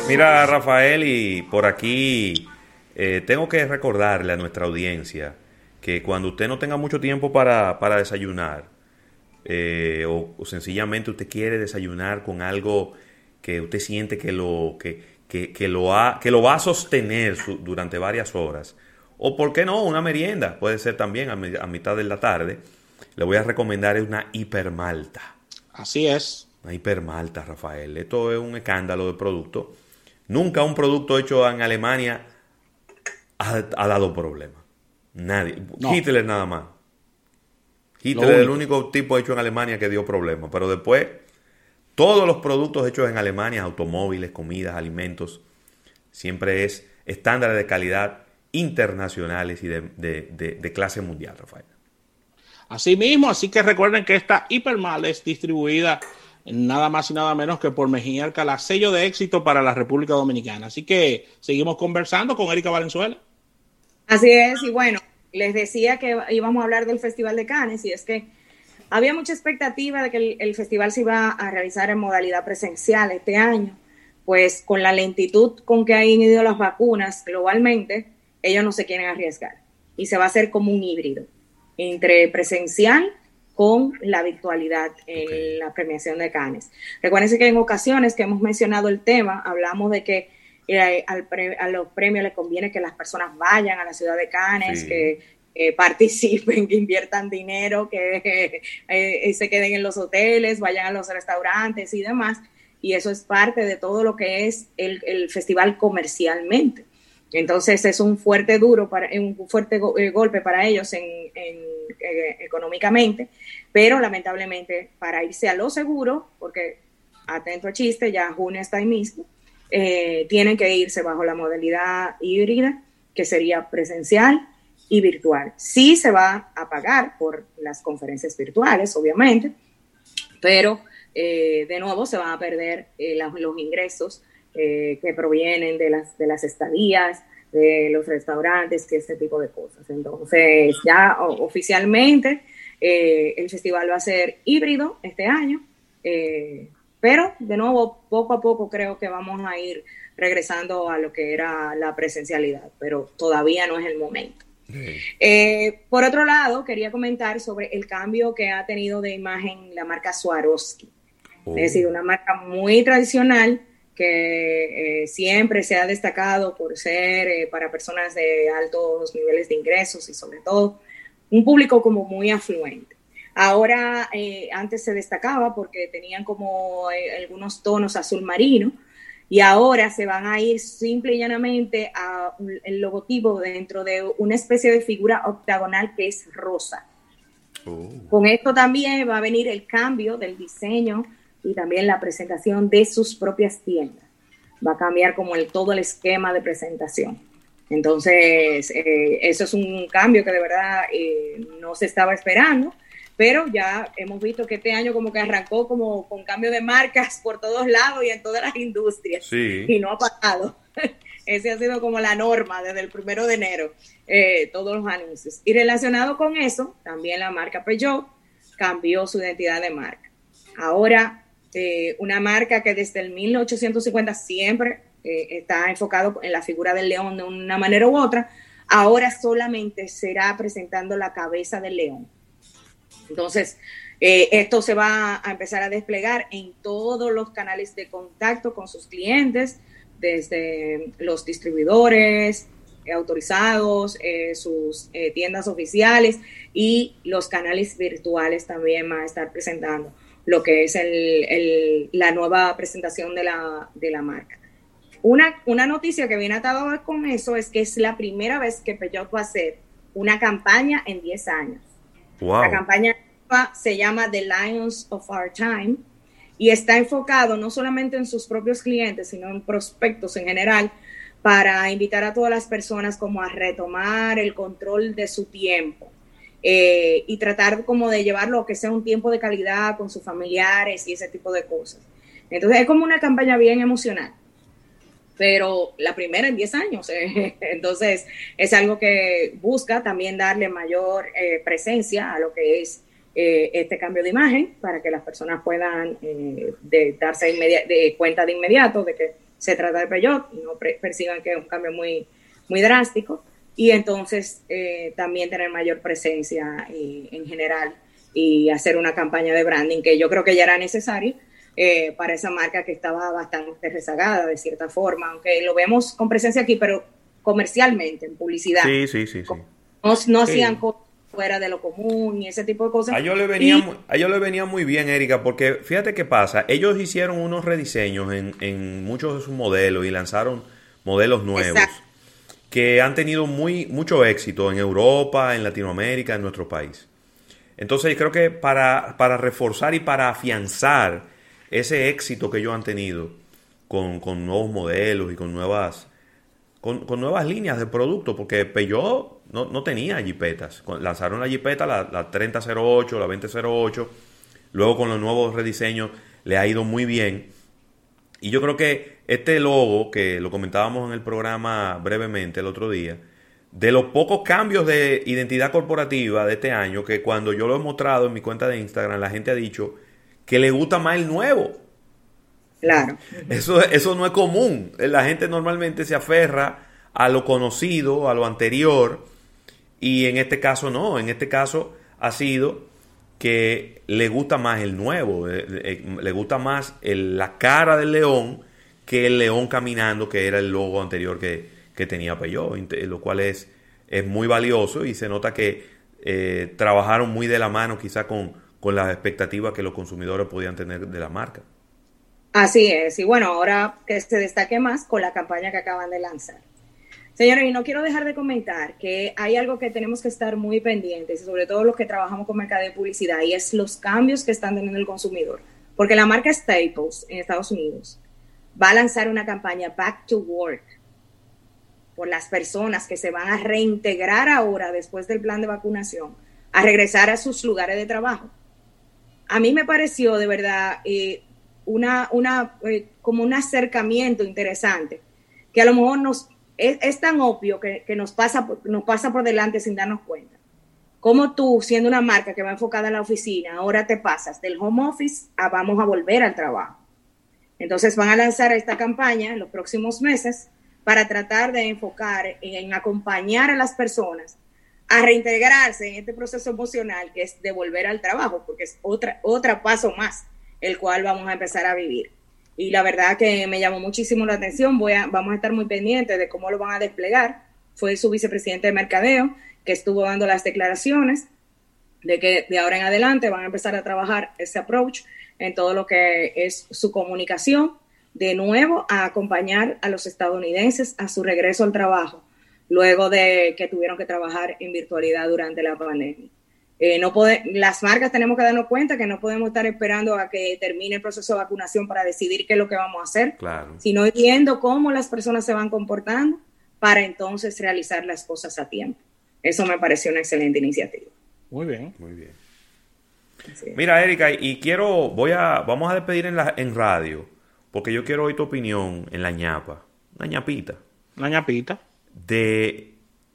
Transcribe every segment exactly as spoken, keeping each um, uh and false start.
Mira, Rafael, y por aquí eh, tengo que recordarle a nuestra audiencia que cuando usted no tenga mucho tiempo para, para desayunar, eh, o, o sencillamente usted quiere desayunar con algo que usted siente que lo, que, que, que lo, ha, que lo va a sostener su- durante varias horas, o por qué no, una merienda, puede ser también a, mi- a mitad de la tarde, le voy a recomendar una hipermalta. Así es. Una hipermalta, Rafael. Esto es un escándalo de producto. Nunca un producto hecho en Alemania ha, ha dado problemas. Nadie. No, Hitler nada más. lo Hitler es el único. único tipo hecho en Alemania que dio problemas. Pero después, todos los productos hechos en Alemania, automóviles, comidas, alimentos, siempre es estándares de calidad internacionales y de, de, de, de clase mundial, Rafael. Así mismo, así que recuerden que esta Hipermal es distribuida nada más y nada menos que por Mejía Alcalá, sello de éxito para la República Dominicana. Así que seguimos conversando con Erika Valenzuela. Así es, y bueno, les decía que íbamos a hablar del Festival de Cannes, y es que había mucha expectativa de que el, el festival se iba a realizar en modalidad presencial este año, pues con la lentitud con que han ido las vacunas globalmente, ellos no se quieren arriesgar, y se va a hacer como un híbrido entre presencial con la virtualidad en Okay. la premiación de Cannes. Recuérdense que en ocasiones que hemos mencionado el tema, hablamos de que eh, al pre, a los premios les conviene que las personas vayan a la ciudad de Cannes, Sí. que eh, participen, que inviertan dinero, que eh, se queden en los hoteles, vayan a los restaurantes y demás. Y eso es parte de todo lo que es el, el festival comercialmente. Entonces es un fuerte duro para un fuerte go, eh, golpe para ellos en, en, eh, económicamente, pero lamentablemente para irse a lo seguro, porque atento al chiste, ya junio está ahí mismo, eh, tienen que irse bajo la modalidad híbrida, que sería presencial y virtual. Sí se va a pagar por las conferencias virtuales, obviamente, pero eh, de nuevo se van a perder eh, la, los ingresos eh, que provienen de las, de las estadías, de los restaurantes, que este tipo de cosas. Entonces, ya o, oficialmente eh, el festival va a ser híbrido este año, eh, pero de nuevo, poco a poco creo que vamos a ir regresando a lo que era la presencialidad, pero todavía no es el momento. Sí. Eh, por otro lado, quería comentar sobre el cambio que ha tenido de imagen la marca Swarovski. Oh. Es decir, una marca muy tradicional que eh, siempre se ha destacado por ser eh, para personas de altos niveles de ingresos y sobre todo un público como muy afluente. Ahora, eh, antes se destacaba porque tenían como eh, algunos tonos azul marino, y ahora se van a ir simple y llanamente a un, el logotipo dentro de una especie de figura octagonal que es rosa. Oh. Con esto también va a venir el cambio del diseño y también la presentación de sus propias tiendas. Va a cambiar como el, todo el esquema de presentación. Entonces, eh, eso es un cambio que de verdad eh, no se estaba esperando, pero ya hemos visto que este año como que arrancó como con cambio de marcas por todos lados y en todas las industrias. Sí. Y no ha pasado. Ese ha sido como la norma desde el primero de enero, eh, todos los anuncios. Y relacionado con eso, también la marca Peugeot cambió su identidad de marca. Ahora, eh, una marca que desde el mil ochocientos cincuenta siempre eh, está enfocado en la figura del león de una manera u otra, ahora solamente será presentando la cabeza del león. Entonces, eh, esto se va a empezar a desplegar en todos los canales de contacto con sus clientes, desde los distribuidores eh, autorizados, eh, sus eh, tiendas oficiales y los canales virtuales también van a estar presentando lo que es el, el, la nueva presentación de la, de la marca. Una, una noticia que viene atada con eso es que es la primera vez que Peugeot va a hacer una campaña en diez años. Wow. La campaña se llama The Lions of Our Time y está enfocado no solamente en sus propios clientes, sino en prospectos en general, para invitar a todas las personas como a retomar el control de su tiempo eh, y tratar como de llevarlo a que sea un tiempo de calidad con sus familiares y ese tipo de cosas. Entonces es como una campaña bien emocional, pero la primera en diez años. Eh, entonces es algo que busca también darle mayor eh, presencia a lo que es eh, este cambio de imagen para que las personas puedan eh, de darse inmedi- de cuenta de inmediato de que se trata de Peugeot y no pre- perciban que es un cambio muy, muy drástico. Y entonces eh, también tener mayor presencia eh, en general y hacer una campaña de branding que yo creo que ya era necesaria eh, para esa marca que estaba bastante rezagada de cierta forma, aunque lo vemos con presencia aquí, pero comercialmente, en publicidad. Sí, sí, sí, sí. No, no Sí. hacían cosas fuera de lo común y ese tipo de cosas. A ellos le venía, Y- mu- a ellos le venía muy bien, Erika, porque fíjate qué pasa. Ellos hicieron unos rediseños en, en muchos de sus modelos y lanzaron modelos nuevos Exacto. que han tenido muy, mucho éxito en Europa, en Latinoamérica, en nuestro país. Entonces creo que para, para reforzar y para afianzar ese éxito que ellos han tenido con, con nuevos modelos y con nuevas, con, con nuevas líneas de producto, porque Peugeot no, no tenía jipetas. Cu- Lanzaron la jipeta, la, la treinta cero ocho, la veinte cero ocho, luego con los nuevos rediseños le ha ido muy bien. Y yo creo que este logo, que lo comentábamos en el programa brevemente el otro día, de los pocos cambios de identidad corporativa de este año, que cuando yo lo he mostrado en mi cuenta de Instagram, la gente ha dicho que le gusta más el nuevo. Claro. Eso, eso no es común. La gente normalmente se aferra a lo conocido, a lo anterior, y en este caso no. En este caso ha sido que le gusta más el nuevo, eh, eh, le gusta más el- la cara del león que el león caminando, que era el logo anterior que, que tenía Peugeot, inte- lo cual es, es muy valioso y se nota que eh, trabajaron muy de la mano quizá con, con las expectativas que los consumidores podían tener de la marca. Así es. Y bueno, ahora que se destaque más con la campaña que acaban de lanzar. Señores, y no quiero dejar de comentar que hay algo que tenemos que estar muy pendientes, sobre todo los que trabajamos con mercado de publicidad, y es los cambios que están teniendo el consumidor. Porque la marca Staples en Estados Unidos va a lanzar una campaña Back to Work por las personas que se van a reintegrar ahora después del plan de vacunación, a regresar a sus lugares de trabajo. A mí me pareció de verdad eh, una, una, eh, como un acercamiento interesante, que a lo mejor nos es, es tan obvio que, que nos, pasa, por- nos pasa por delante sin darnos cuenta. Como tú, siendo una marca que va enfocada en la oficina, ahora te pasas del home office a vamos a volver al trabajo. Entonces van a lanzar esta campaña en los próximos meses para tratar de enfocar en, en acompañar a las personas a reintegrarse en este proceso emocional que es de volver al trabajo, porque es otra, otra paso más el cual vamos a empezar a vivir. Y la verdad que me llamó muchísimo la atención. Voy a, vamos a estar muy pendientes de cómo lo van a desplegar. Fue su vicepresidente de mercadeo que estuvo dando las declaraciones de que de ahora en adelante van a empezar a trabajar ese approach en todo lo que es su comunicación, de nuevo a acompañar a los estadounidenses a su regreso al trabajo, luego de que tuvieron que trabajar en virtualidad durante la pandemia. Eh, no pode, las marcas tenemos que darnos cuenta que no podemos estar esperando a que termine el proceso de vacunación para decidir qué es lo que vamos a hacer, Claro. sino viendo cómo las personas se van comportando para entonces realizar las cosas a tiempo. Eso me pareció una excelente iniciativa. Muy bien. Muy bien. Así es. Mira, Erika, y quiero, voy a, vamos a despedir en, la, en radio, porque yo quiero oír tu opinión en la ñapa, una ñapita, Una ñapita. de,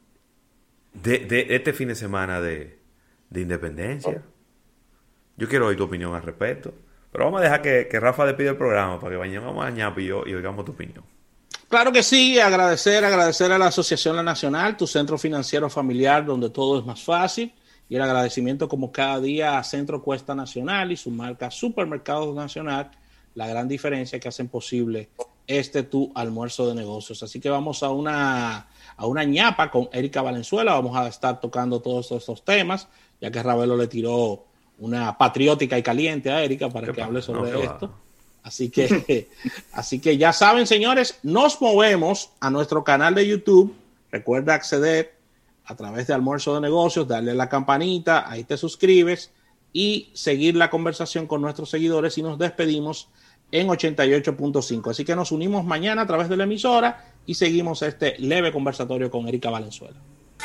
de, de este fin de semana de, de Independencia. Yo quiero oír tu opinión al respecto, pero vamos a dejar que, que Rafa despide el programa para que vayamos a ñapa y, yo, y oigamos tu opinión. Claro que sí, agradecer, agradecer a la Asociación La Nacional, tu centro financiero familiar donde todo es más fácil, y el agradecimiento como cada día a Centro Cuesta Nacional y su marca Supermercados Nacional, la gran diferencia que hacen posible este tu almuerzo de negocios. Así que vamos a una, a una ñapa con Erika Valenzuela, vamos a estar tocando todos estos temas, ya que Ravelo le tiró una patriótica y caliente a Erika para ¿Qué que pasa? hable sobre No, ¿qué esto. va? Así que, así que ya saben, señores, nos movemos a nuestro canal de YouTube. Recuerda acceder a través de Almuerzo de Negocios, darle a la campanita, ahí te suscribes y seguir la conversación con nuestros seguidores y nos despedimos en ochenta y ocho punto cinco. Así que nos unimos mañana a través de la emisora y seguimos este leve conversatorio con Erika Valenzuela.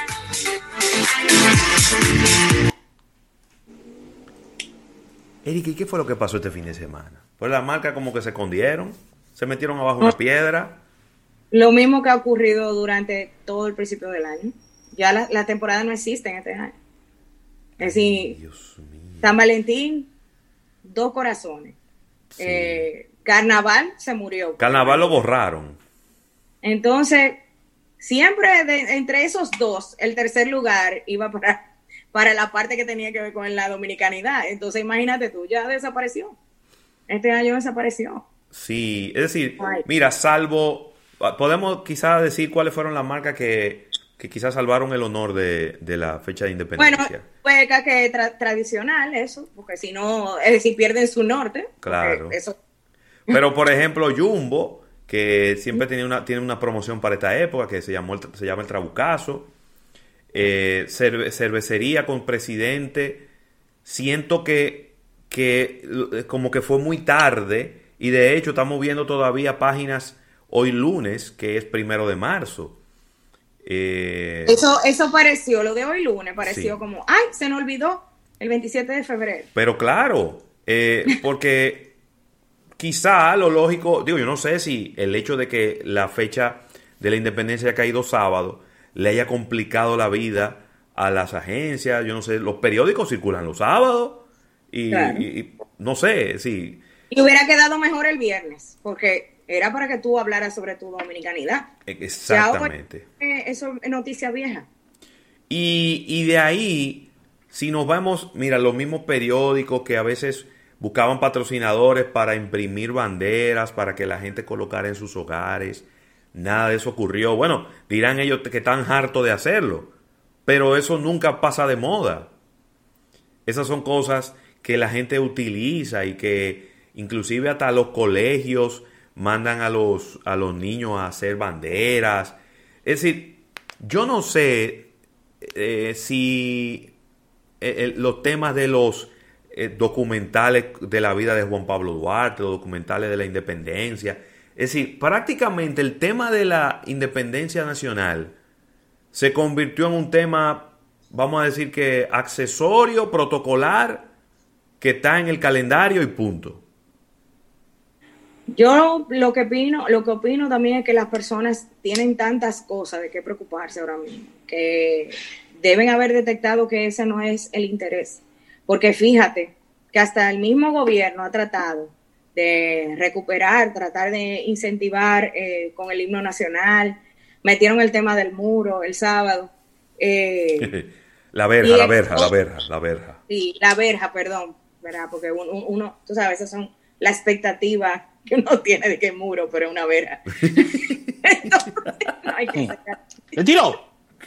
Erika, ¿y qué fue lo que pasó este fin de semana? Pues las marcas como que se escondieron, se metieron abajo una piedra. Lo mismo que ha ocurrido durante todo el principio del año. Ya la, la temporada no existe en este año. Es decir, Dios mío. San Valentín, dos corazones. Sí. Eh, Carnaval se murió. Carnaval lo borraron. Entonces, siempre de, entre esos dos, el tercer lugar iba para, para la parte que tenía que ver con la dominicanidad. Entonces, imagínate tú, ya desapareció. Este año desapareció. Sí, es decir, Ay. mira, salvo, podemos quizás decir cuáles fueron las marcas que, que quizás salvaron el honor de, de la fecha de independencia. Bueno, pues que tra tradicional eso, porque si no, es decir, pierden su norte. Claro. Eso. Pero, por ejemplo, Jumbo, que siempre tiene una, tiene una promoción para esta época, que se, llamó el, se llama el Trabucazo. Eh, cerve cervecería con Presidente. Siento que, que como que fue muy tarde, y de hecho estamos viendo todavía páginas hoy lunes, que es primero de marzo. Eh, eso, eso pareció, lo de hoy lunes, pareció sí. como, ay, se nos olvidó el veintisiete de febrero. Pero claro, eh, porque quizá lo lógico, digo, yo no sé si el hecho de que la fecha de la independencia haya caído sábado le haya complicado la vida a las agencias, yo no sé, los periódicos circulan los sábados y, claro. y, y no sé, sí. Y hubiera quedado mejor el viernes, porque era para que tú hablaras sobre tu dominicanidad. Exactamente. Ya, eh, eso es noticia vieja. Y, y de ahí, si nos vamos, mira, los mismos periódicos que a veces buscaban patrocinadores para imprimir banderas, para que la gente colocara en sus hogares, nada de eso ocurrió. Bueno, dirán ellos que están hartos de hacerlo, pero eso nunca pasa de moda. Esas son cosas que la gente utiliza y que inclusive hasta los colegios mandan a los, a los niños a hacer banderas. Es decir, yo no sé eh, si eh, los temas de los eh, documentales de la vida de Juan Pablo Duarte, los documentales de la independencia, es decir, prácticamente el tema de la independencia nacional se convirtió en un tema, vamos a decir que accesorio, protocolar, que está en el calendario y punto. Yo lo que opino, lo que opino también es que las personas tienen tantas cosas de qué preocuparse ahora mismo, que deben haber detectado que ese no es el interés. Porque fíjate que hasta el mismo gobierno ha tratado de recuperar, tratar de incentivar eh, con el himno nacional. Metieron el tema del muro el sábado. Eh, la verja, la verja, la verja, la verja. Sí, la verja, perdón, ¿verdad? Porque uno, uno tú sabes, esas son la expectativa que uno tiene de que muro, pero es una verja. Entonces, no hay que sacar. ¡Le tiró!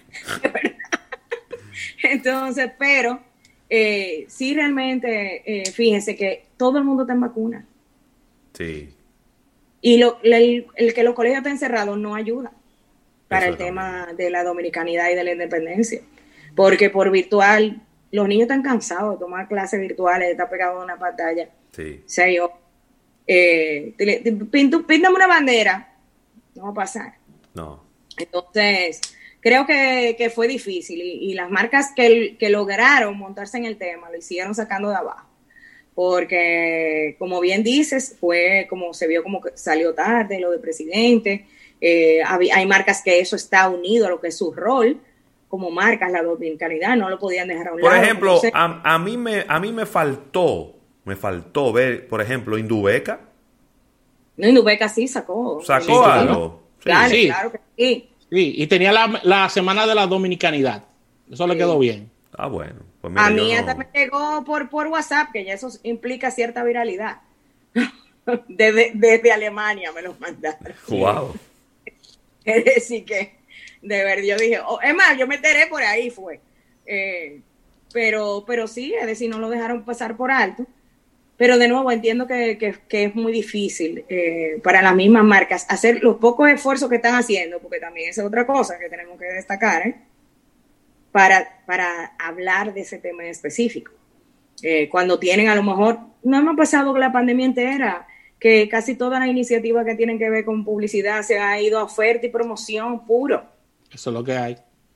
Entonces, pero eh, sí realmente, eh, fíjense que todo el mundo está en vacuna. Sí. Y lo, el, el que los colegios estén cerrados no ayuda para Eso el tema también. de la dominicanidad y de la independencia. Porque por virtual, los niños están cansados de tomar clases virtuales, de estar pegados a una pantalla. Sí. Seis horas. Eh, píntame una bandera, no va a pasar. No. Entonces, creo que, que fue difícil y, y las marcas que, que lograron montarse en el tema lo hicieron sacando de abajo. Porque, como bien dices, fue como se vio como que salió tarde lo de Presidente. Eh, hay, hay marcas que eso está unido a lo que es su rol como marcas, la dominicanidad, no lo podían dejar a un Por lado. ejemplo, Entonces, a, a, mí me, a mí me faltó, me faltó ver, por ejemplo, Indubeca. No, Indubeca sí sacó. Sacó sí, algo. Sí. Claro, sí. claro que sí. Sí, y tenía la, la semana de la dominicanidad. Eso sí. le quedó bien. Ah, bueno. Pues mira, a mí hasta no... me llegó por, por WhatsApp, que ya eso implica cierta viralidad. Desde, desde Alemania me los mandaron. Wow. Es decir que, de verdad, yo dije, oh, es más, yo me enteré por ahí, fue. Eh, pero, pero sí, es decir, no lo dejaron pasar por alto. Pero de nuevo entiendo que, que, que es muy difícil eh, para las mismas marcas hacer los pocos esfuerzos que están haciendo, porque también esa es otra cosa que tenemos que destacar, ¿eh? para, para hablar de ese tema en específico. Eh, cuando tienen a lo mejor, no hemos pasado la pandemia entera, que casi todas las iniciativas que tienen que ver con publicidad se han ido a oferta y promoción puro. Eso es lo que hay.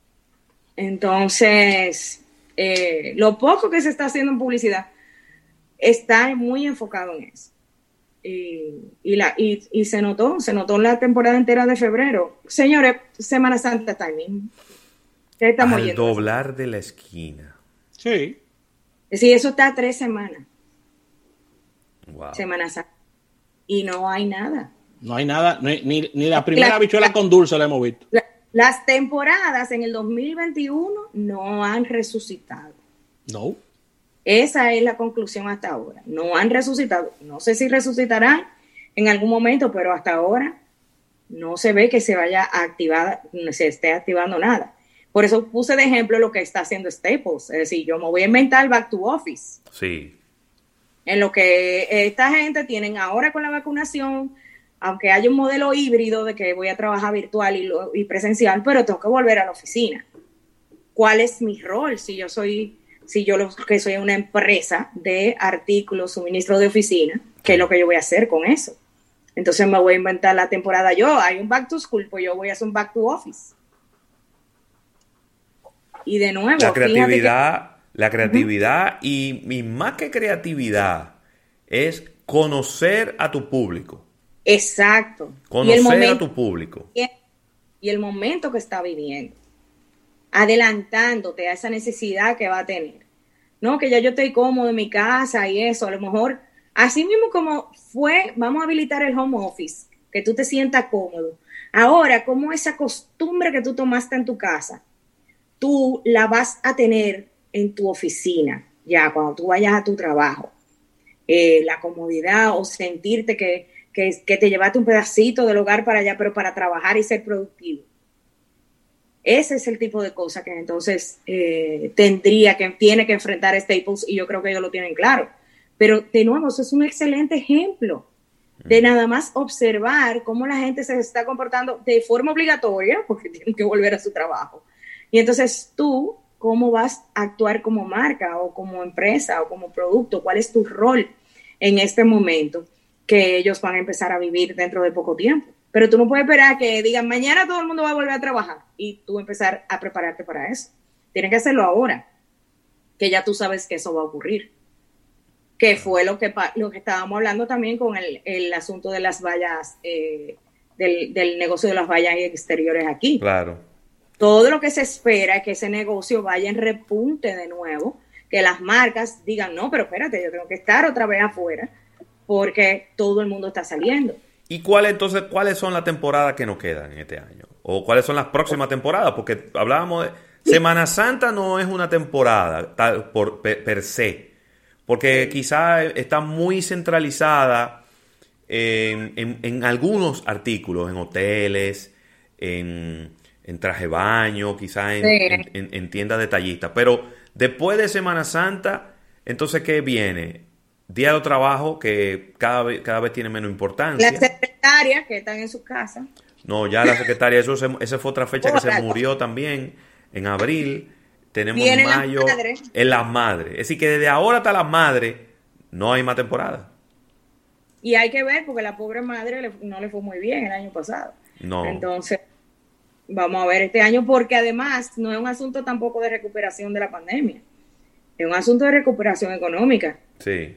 Entonces, eh, lo poco que se está haciendo en publicidad está muy enfocado en eso. Y, y, la, y, y se notó, se notó en la temporada entera de febrero. Señores, Semana Santa timing. Estamos Al yendo doblar de la esquina. Sí. Sí, eso está a tres semanas. Wow. Semana Santa. y no hay nada. No hay nada, ni, ni, ni la primera la, habichuela con dulce la hemos visto. La, las temporadas en el dos mil veintiuno no han resucitado. No. Esa es la conclusión hasta ahora. No han resucitado. No sé si resucitarán en algún momento, pero hasta ahora no se ve que se vaya a activar, se esté activando nada. Por eso puse de ejemplo lo que está haciendo Staples. Es decir, yo me voy a inventar Back to Office. Sí. En lo que esta gente tienen ahora con la vacunación, aunque haya un modelo híbrido de que voy a trabajar virtual y, lo, y presencial, pero tengo que volver a la oficina. ¿Cuál es mi rol si yo soy, si yo lo, que soy una empresa de artículos, suministro de oficina? ¿Qué es lo que yo voy a hacer con eso? Entonces me voy a inventar la temporada yo. Hay un back to school, pues yo voy a hacer un back to office. Y de nuevo, la creatividad, que... la creatividad uh-huh. y, y más que creatividad es conocer a tu público. Exacto. Conocer y el momento, a tu público. Y el momento que está viviendo. Adelantándote a esa necesidad que va a tener. No, que ya yo estoy cómodo en mi casa y eso, a lo mejor, así mismo como fue, vamos a habilitar el home office, que tú te sientas cómodo. Ahora, como esa costumbre que tú tomaste en tu casa, tú la vas a tener en tu oficina, ya cuando tú vayas a tu trabajo. Eh, la comodidad o sentirte que, que, que te llevaste un pedacito del hogar para allá, pero para trabajar y ser productivo. Ese es el tipo de cosas que entonces eh, tendría que, tiene que enfrentar Staples, y yo creo que ellos lo tienen claro. Pero de nuevo, eso es un excelente ejemplo de nada más observar cómo la gente se está comportando de forma obligatoria, porque tienen que volver a su trabajo. Y entonces tú, ¿cómo vas a actuar como marca o como empresa o como producto? ¿Cuál es tu rol en este momento que ellos van a empezar a vivir dentro de poco tiempo? Pero tú no puedes esperar que digan, mañana todo el mundo va a volver a trabajar y tú empezar a prepararte para eso. Tienes que hacerlo ahora, que ya tú sabes que eso va a ocurrir. Que fue lo que, lo que estábamos hablando también con el, el asunto de las vallas, eh, del, del negocio de las vallas exteriores aquí. Claro. Todo lo que se espera es que ese negocio vaya en repunte de nuevo, que las marcas digan, no, pero espérate, yo tengo que estar otra vez afuera porque todo el mundo está saliendo. ¿Y cuáles entonces, cuáles son las temporadas que nos quedan en este año? ¿O cuáles son las próximas temporadas? Porque hablábamos de... Semana Santa no es una temporada tal, por, per, per se, porque quizá está muy centralizada en, en, en algunos artículos, en hoteles, en, en traje baño, quizá en, sí. en, en, en tiendas detallistas. Pero después de Semana Santa, entonces, ¿qué viene? Día de trabajo, que cada vez, cada vez tiene menos importancia. Las secretarias que están en su casa. No, ya la secretaria, eso se, esa fue otra fecha que se murió también, en abril. Tenemos Viene mayo, la madre. en las madres. Es decir, que desde ahora hasta las madres no hay más temporada. Y hay que ver, porque la pobre madre le, no le fue muy bien el año pasado. No. Entonces, vamos a ver este año, porque además no es un asunto tampoco de recuperación de la pandemia. Es un asunto de recuperación económica. Sí.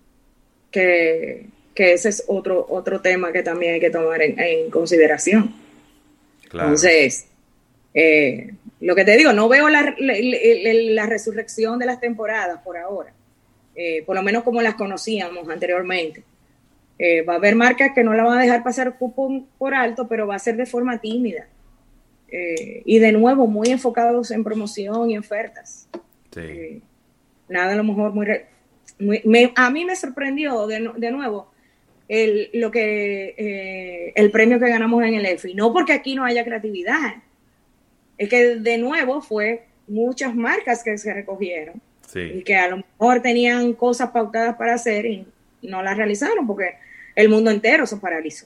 Que, que ese es otro, otro tema que también hay que tomar en, en consideración. Claro. Entonces, eh, lo que te digo, no veo la, la, la, la resurrección de las temporadas por ahora, eh, por lo menos como las conocíamos anteriormente. Eh, va a haber marcas que no la van a dejar pasar cupo por alto, pero va a ser de forma tímida. Eh, y de nuevo, muy enfocados en promoción y ofertas. Sí. Eh, nada a lo mejor muy... Re- Muy, me, a mí me sorprendió de, de nuevo el, lo que, eh, el premio que ganamos en el E F I. No porque aquí no haya creatividad, es que de nuevo fue muchas marcas que se recogieron, sí. Y que a lo mejor tenían cosas pautadas para hacer y no las realizaron porque el mundo entero se paralizó.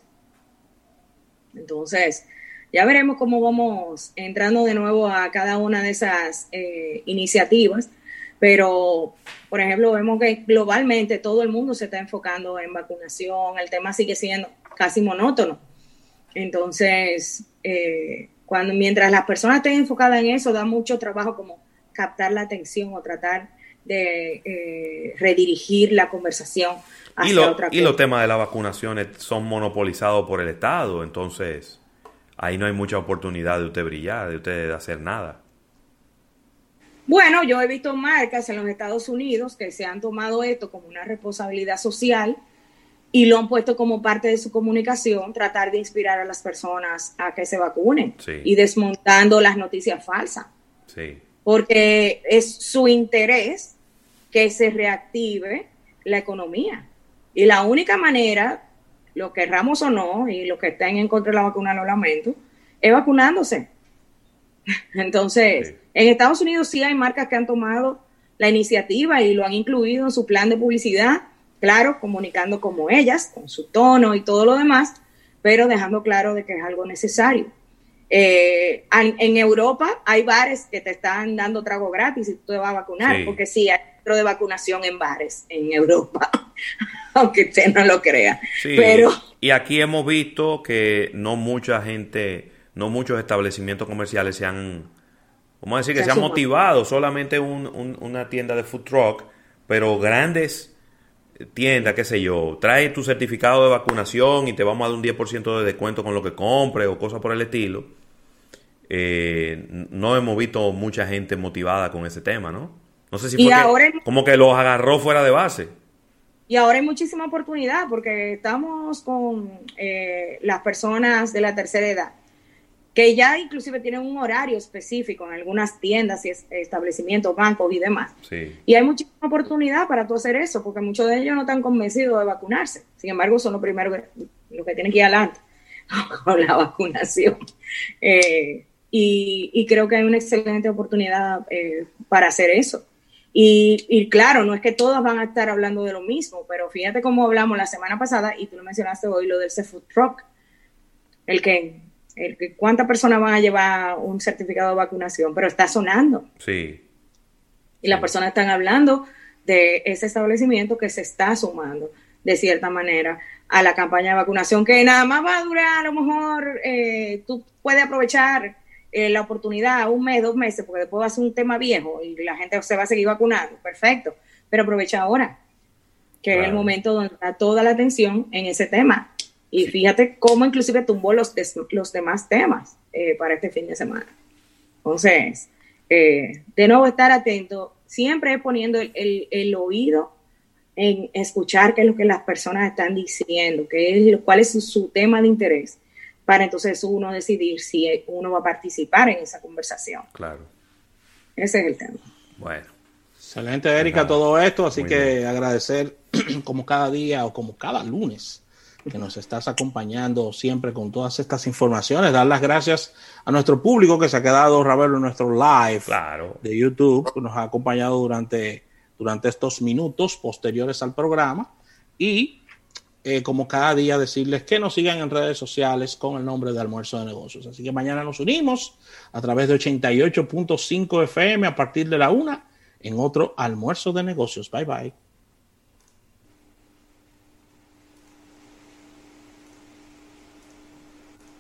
Entonces ya veremos cómo vamos entrando de nuevo a cada una de esas eh, iniciativas. Pero, por ejemplo, vemos que globalmente todo el mundo se está enfocando en vacunación, el tema sigue siendo casi monótono. Entonces, eh, cuando mientras las personas estén enfocadas en eso, da mucho trabajo como captar la atención o tratar de eh, redirigir la conversación hacia y lo, otra cosa. Y los temas de las vacunaciones son monopolizados por el Estado, entonces ahí no hay mucha oportunidad de usted brillar, de usted hacer nada. Bueno, yo he visto marcas en los Estados Unidos que se han tomado esto como una responsabilidad social y lo han puesto como parte de su comunicación, tratar de inspirar a las personas a que se vacunen sí. y desmontando las noticias falsas. Sí. Porque es su interés que se reactive la economía. Y la única manera, lo querramos o no, y los que estén en contra de la vacuna lo lamento, es vacunándose. Entonces, sí. En Estados Unidos sí hay marcas que han tomado la iniciativa y lo han incluido en su plan de publicidad, claro, comunicando como ellas, con su tono y todo lo demás, pero dejando claro de que es algo necesario. Eh, en, en Europa hay bares que te están dando trago gratis y tú te vas a vacunar, sí. Porque sí, hay centro de vacunación en bares en Europa, aunque usted no lo crea. Sí, pero y aquí hemos visto que no mucha gente, no muchos establecimientos comerciales se han, vamos a decir que se, se han motivado, solamente un, un, una tienda de food truck, pero grandes tiendas, qué sé yo, trae tu certificado de vacunación y te vamos a dar un diez por ciento de descuento con lo que compres o cosas por el estilo. Eh, no hemos visto mucha gente motivada con ese tema, ¿no? No sé si fue que, hay, como que los agarró fuera de base. Y ahora hay muchísima oportunidad porque estamos con eh, las personas de la tercera edad que ya inclusive tienen un horario específico en algunas tiendas y establecimientos, bancos y demás. Sí. Y hay muchísima oportunidad para tú hacer eso, porque muchos de ellos no están convencidos de vacunarse. Sin embargo, son los primeros, los que tienen que ir adelante con la vacunación. Eh, y, y creo que hay una excelente oportunidad eh, para hacer eso. Y, y claro, no es que todas van a estar hablando de lo mismo, pero fíjate cómo hablamos la semana pasada, y tú lo mencionaste hoy, lo del food truck, el que... El, ¿cuántas personas van a llevar un certificado de vacunación? Pero está sonando. Sí. Y sí. Las personas están hablando de ese establecimiento que se está sumando, de cierta manera, a la campaña de vacunación, que nada más va a durar, a lo mejor, eh, tú puedes aprovechar eh, la oportunidad un mes, dos meses, porque después va a ser un tema viejo y la gente se va a seguir vacunando. Perfecto. Pero aprovecha ahora, que claro. Es el momento donde está toda la atención en ese tema. Y sí. Fíjate cómo inclusive tumbó los, des, los demás temas eh, para este fin de semana. Entonces, eh, de nuevo estar atento, siempre poniendo el, el, el oído en escuchar qué es lo que las personas están diciendo, qué es, cuál es su, su tema de interés, para entonces uno decidir si uno va a participar en esa conversación. Claro. Ese es el tema. Bueno. Excelente, Erika, Nada. Todo esto, así Muy que bien. Agradecer como cada día o como cada lunes que nos estás acompañando siempre con todas estas informaciones. Dar las gracias a nuestro público que se ha quedado, Ravelo, en nuestro live claro. de YouTube, que nos ha acompañado durante, durante estos minutos posteriores al programa. Y eh, como cada día decirles que nos sigan en redes sociales con el nombre de Almuerzo de Negocios. Así que mañana nos unimos a través de ochenta y ocho punto cinco F M a partir de la una en otro Almuerzo de Negocios. Bye, bye.